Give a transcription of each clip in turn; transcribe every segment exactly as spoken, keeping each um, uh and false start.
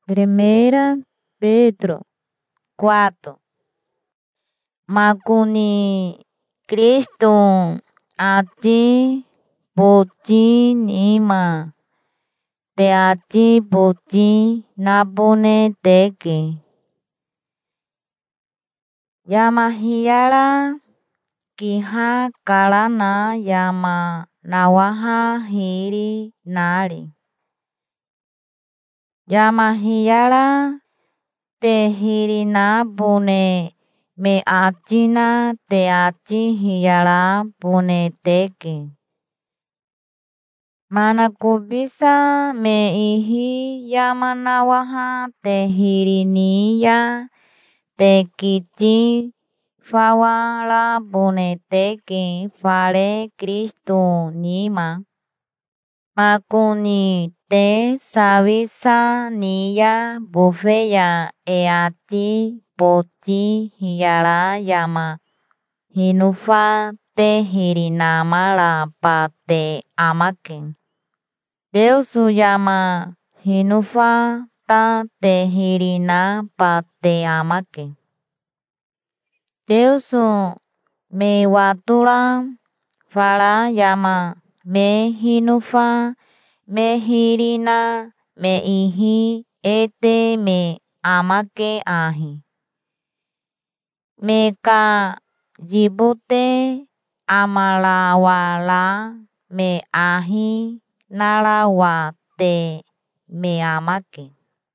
Primera Pedro cuatro. Makuni Cristo ati puji nima te ati puji napune teki yama hiyara kiha kalana yama nawaha hiri nari yama hiyara te hiri napune me achina te achi hiyara pune teki mana kubisa me ihi yama nawaha te hiri niya te kiti fawala pune teki fare Cristo nima makuni te savisa niya bufeya e ati puji hiyara yama hinufa te hiri nama la pa te amake Deusu yama hinufa ta te hiri na pa te amake Deusu me watura fara yama me hinufa me hiri na me ihi ete me amake ahi me ka jibute amala wala me ahi nala wa te me amake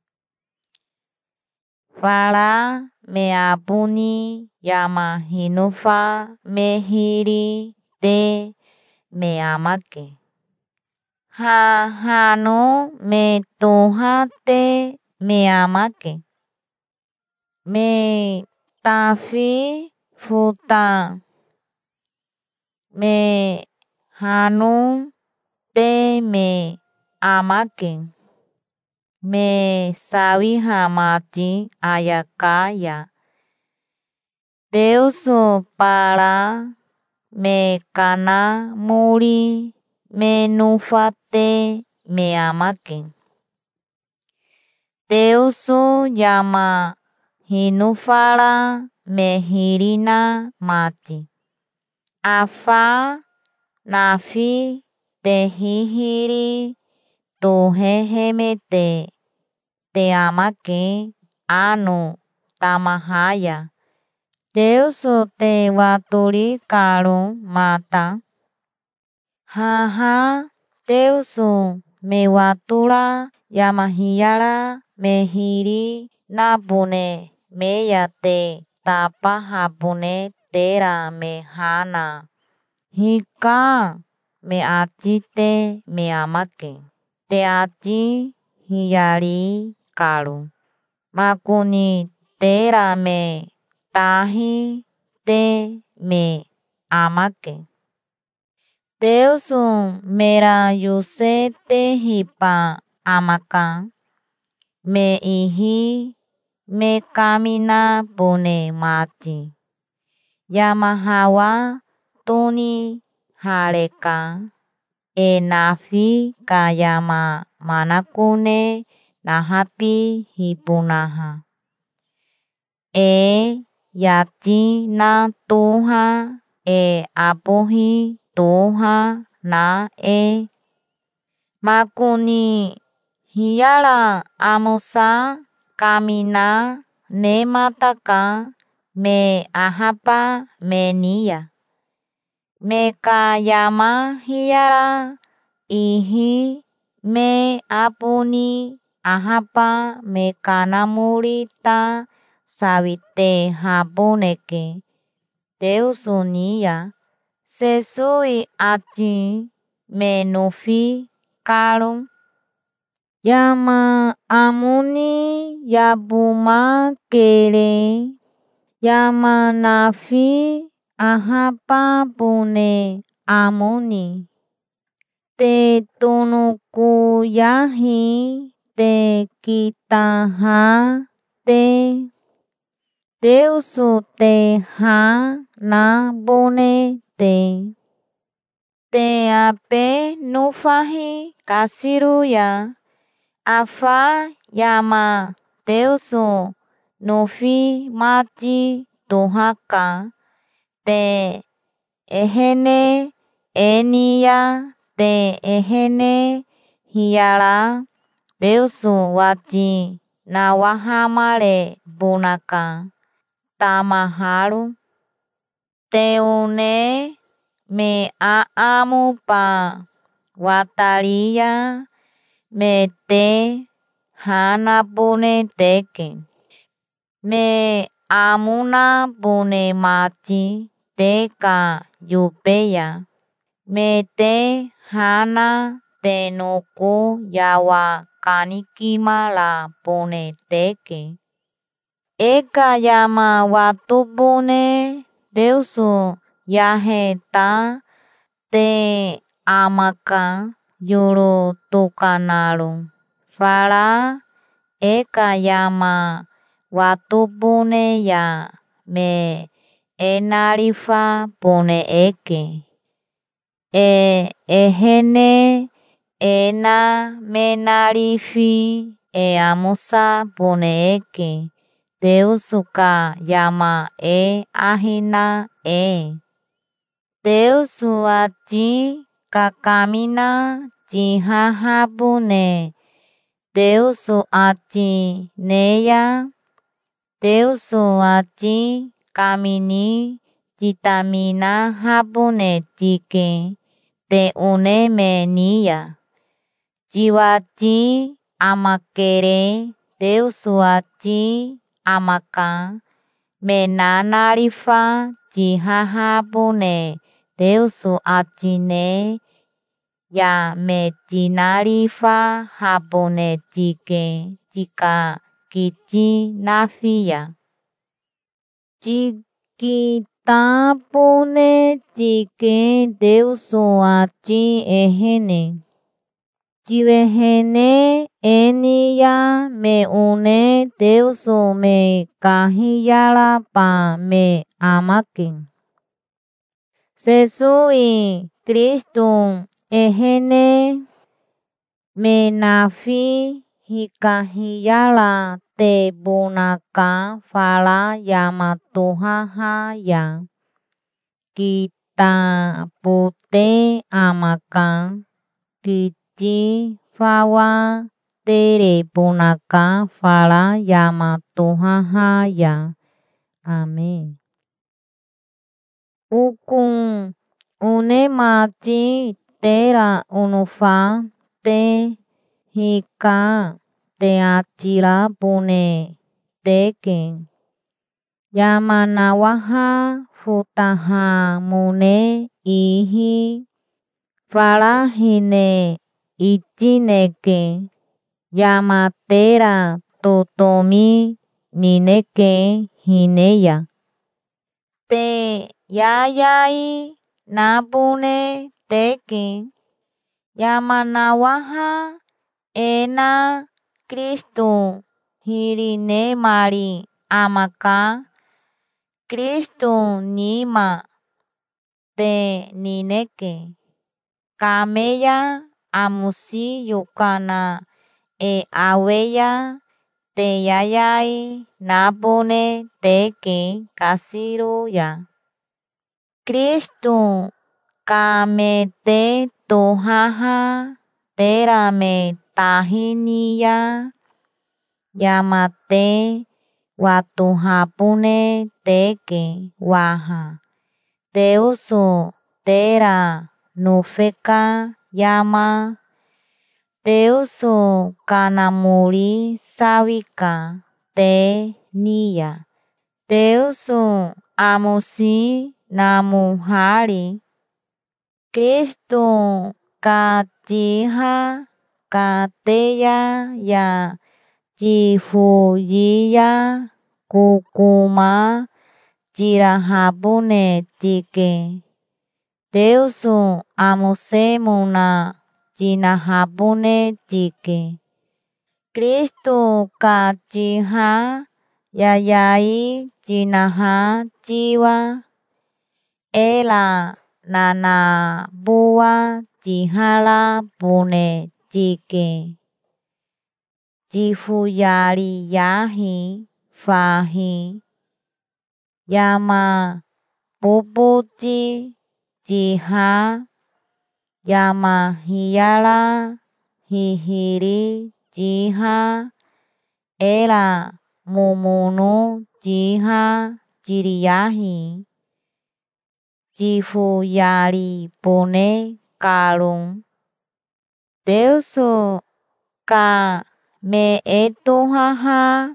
fara me apuni yama hinufa me hiri te me amake ha hanu me tuha te me amake me tafi futa me hanu te me amake me sawi hamati ayakaya Deusu para me kana muri me nufate me amake Deusu yama hinufara me hirina mati afa nafi te hihiri tu hehemete te amake anu tamahaya Deusu te waturi karu mata haha Deusu me watura yama hiyara me hiri napune meya te tapa hapune tera me hana hika me achi te me amake te achi hiyari karu makuni tera me tahi te me amake Deusu mera yuse te hipa amaka me ihi me kamina pune mati yama hawa tuni hareka e nafi kayama manakune nahapi hipunaha e yachi na tuha e apuhi tuha na e makuni hiyara amusa kamina ne mataka me ahapa me niya me kayama hiyara ihi me apuni ahapa me kanamurita sawite hapuneke Deusu niya sesui achi me nufi karu yama amuni yabuma kere yama nafi ahapa pune amuni te tunuku yahi te kitaha te Deusu te ha na bune te te ape nufahi kasiruya afa yama Deusu nufi machi tuhaka te ehene enia te ehene hiara Deusu wachi nawahamare bunaka tamaharu teune me aamu pa wataria me te hana bune teke me amuna bune machi teka yupeya me te hana te nuku yawa kanikima la bune teke eka yama watu bune Deusu yahe ta te amaka yuru tukanaru fara eka yama watu bune ya me enarifa bune eke e ehene ena menarifi e amusa bune eke Deusu ka yama e ahina e Deusu achi kakamina jihaha bune Deusu achi neya Deusu achi kamini jitamina habune tike te une me niya jiwachi amakere Deusu achi amaka me nanarifa jihaha bune Deusu achi ne ya me jinarifa habune tike jika kichi nafiya jikita bune tike Deusu achi ehene jiwehene eniya me une Deusu me kahiyara pa me amake Sesui Kristu ehene me nafi hikahiyala te bunaka fala yama tuhaha ya kita pute amaka kichi fawa tere bunaka fala yama tuhaha ya amen ukun une machi tera unufa te hika te achira bune teke yama nawaha futaha mune ihi fala hine ichineke yama tera totomi nineke hineya te yayai nabune teke yama nawaha ena Kristu hirine mari amaka Kristu nima te nineke kameya amusi yukana e aweya te yayai nabune teke kasiruya Kristu kame te tohaha tera me tahiniya yamate watuhapune teke waha Deusu tera nufeka yama Deusu kanamuri sawika te niya Deusu amusi namuhari Kristu kajiha kateya ya jifuyiya kukuma jirahabune tike Deusu amusemuna jinahabune tike Kristu kajiha yayai jinaha jiwa ela nana bua jihala bune tike Jifuyariyahi fahi Yama Boboji Jiha Yama Hiyala Hihiri Jiha Era Mumunu Jiha Jiriyahi Jifuyari Bone Kalum Deuso Ka Me Etohaha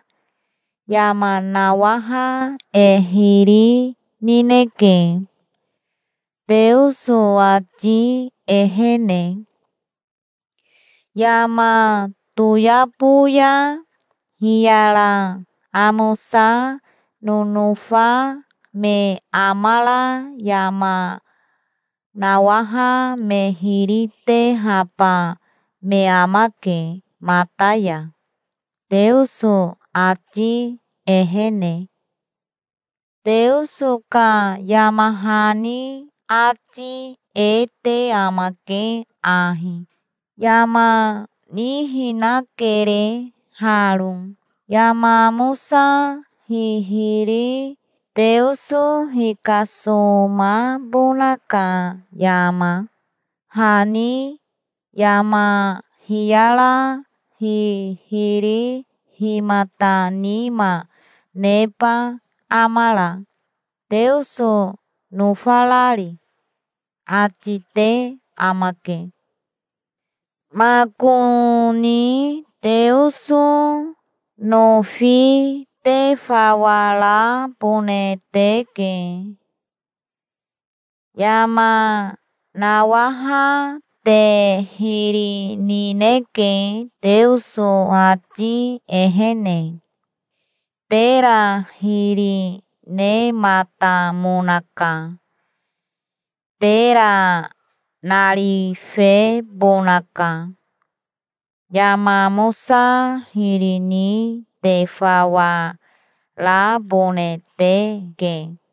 Yamanawaha Ehiri Nineke Deuso Aji Ehene Yama Tuyapuya Hiyala Amusa Nunufa Me Amala Yama Nawaha Me Hirite Hapa Me Amake Mataya Deuso Aji Ehene Deuso Ka Yamahani Aji Ete Amake Ahi Yama Nihinakere Harum Yama Musa Hihiri Deuso Hikasoma Bonaka Yama Hani Yama Hiyala Hihiri Himata Nima Nepa Amala Deuso Nufalari Achite Amake Makuni Deuso Nofi Te Fawala Puneteke Yama Nawaha Te Hiri Nineke Deuso Aji Ehene Tera Hiri Ne Mata Munaka Tera Narife Bonaka Yama Musa Hirini Te Fawa La Boneteke